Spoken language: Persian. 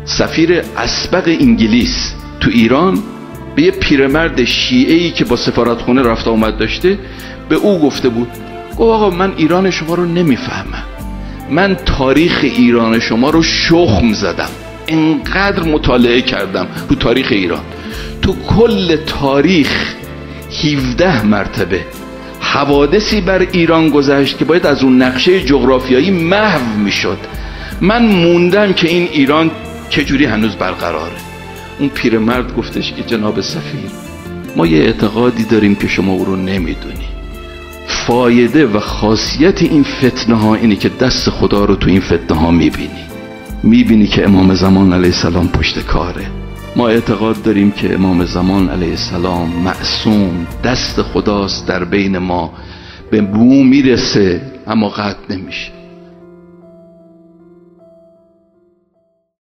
سفیر اسبق انگلیس تو ایران به یه پیرمرد شیعه‌ای که با سفارتخونه رفت آمد داشته به او گفته بود، گفت آقا من ایران شما رو نمیفهمم، من تاریخ ایران شما رو شخم زدم، انقدر مطالعه کردم رو تاریخ ایران، تو کل تاریخ 17 مرتبه حوادثی بر ایران گذشت که باید از اون نقشه جغرافیایی محو میشد، من موندم که این ایران چجوری هنوز برقراره. اون پیرمرد گفتش که جناب سفیر، ما یه اعتقادی داریم که شما او رو نمیدونی، فایده و خاصیت این فتنه ها اینه که دست خدا رو تو این فتنه ها میبینی که امام زمان علیه السلام پشت کاره. ما اعتقاد داریم که امام زمان علیه السلام معصوم، دست خداست در بین ما، به بو میرسه اما قطع نمیشه.